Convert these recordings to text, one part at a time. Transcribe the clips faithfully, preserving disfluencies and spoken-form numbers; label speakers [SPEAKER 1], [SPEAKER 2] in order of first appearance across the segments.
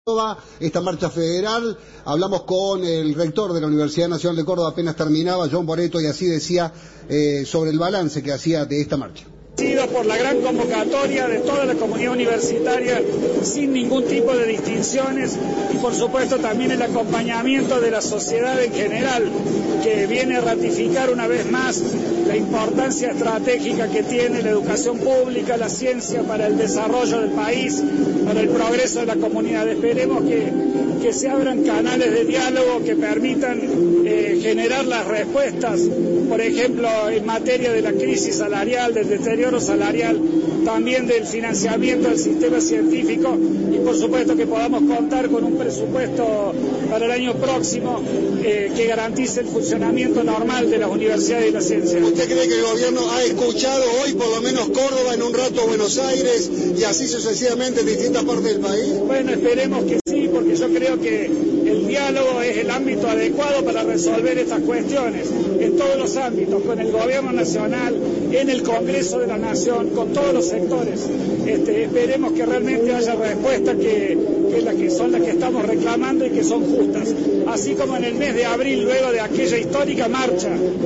[SPEAKER 1] Esta marcha federal, hablamos con el rector de la Universidad Nacional de Córdoba, apenas terminaba, John Boretto, y así decía eh, sobre el balance que hacía de esta marcha.
[SPEAKER 2] Por la gran convocatoria de toda la comunidad universitaria, sin ningún tipo de distinciones, y por supuesto también el acompañamiento de la sociedad en general, que viene a ratificar una vez más la importancia estratégica que tiene la educación pública, la ciencia para el desarrollo del país, para el progreso de la comunidad. Esperemos que, que se abran canales de diálogo que permitan eh, generar las respuestas, por ejemplo, en materia de la crisis salarial, del deterioro salarial, también del financiamiento del sistema científico, y por supuesto que podamos contar con un presupuesto para el año próximo eh, que garantice el funcionamiento normal de las universidades y la ciencia.
[SPEAKER 3] ¿Usted cree que el gobierno ha escuchado hoy por lo menos Córdoba, en un rato Buenos Aires y así sucesivamente en distintas partes del país?
[SPEAKER 2] Bueno, esperemos que sí, porque yo creo que el diálogo es el ámbito adecuado para resolver estas cuestiones, en todos los ámbitos, con el gobierno nacional, en el Congreso de la Nación, con todos los sectores. Este, esperemos que realmente haya respuestas que, que, la que son las que estamos reclamando y que son justas. Así como en el mes de abril, luego de aquella histórica marcha,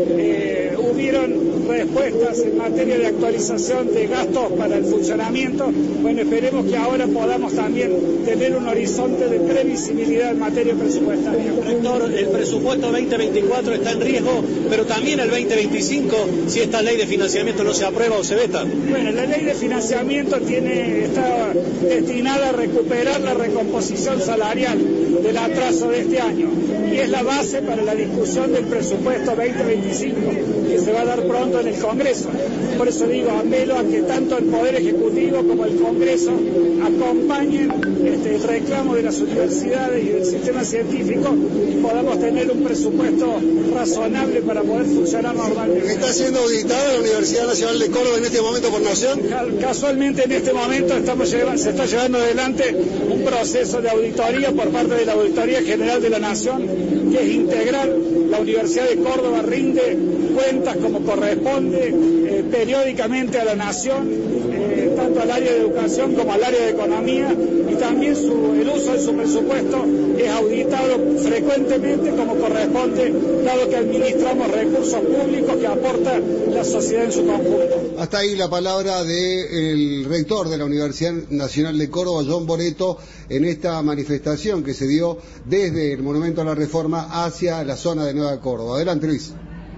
[SPEAKER 2] eh, hubieron respuestas en materia de actualización de gastos para el funcionamiento. Bueno, esperemos que ahora podamos también tener un horizonte de previsibilidad en materia presupuestaria.
[SPEAKER 4] Rector, el presupuesto veinte veinticuatro está en riesgo, pero también el veinte veinticinco, si esta ley de financiamiento no se aprueba o se veta.
[SPEAKER 2] Bueno, la ley de financiamiento tiene, está destinada a recuperar la recomposición salarial del atraso de este año, y es la base para la discusión del presupuesto veinte veinticinco, que se va a dar pronto en el Congreso. Por eso digo, apelo a que tanto el Poder Ejecutivo como el Congreso acompañen este, el reclamo de las universidades y del sistema científico, y podamos tener un presupuesto razonable para poder funcionar normalmente.
[SPEAKER 3] ¿Está siendo auditada la Universidad Nacional de Córdoba en este momento por Nación?
[SPEAKER 2] Casualmente en este momento estamos llevando, se está llevando adelante un proceso de auditoría por parte de la Auditoría General de la Nación, que es integral. La Universidad de Córdoba rinde cuentas como corresponde eh, periódicamente a la Nación, eh, tanto al área de educación como al área de economía, y también su, el uso de su presupuesto es auditado frecuentemente como corresponde, dado que administramos recursos públicos que aporta la sociedad en su conjunto.
[SPEAKER 1] Hasta ahí la palabra del rector de la Universidad Nacional de Córdoba, John Boretto, en esta manifestación que se dio desde el Monumento a la Reforma hacia la zona de Nueva Córdoba. Adelante, Luis.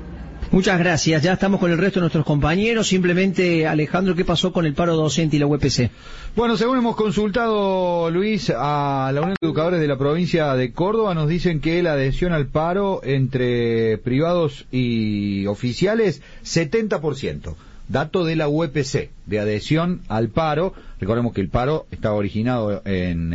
[SPEAKER 5] Muchas gracias. Ya estamos con el resto de nuestros compañeros. Simplemente, Alejandro, ¿qué pasó con el paro docente y la U E P C?
[SPEAKER 6] Bueno, según hemos consultado, Luis, a la Unión de Educadores de la provincia de Córdoba, nos dicen que la adhesión al paro entre privados y oficiales, setenta por ciento. Dato de la U E P C, de adhesión al paro. Recordemos que el paro estaba originado en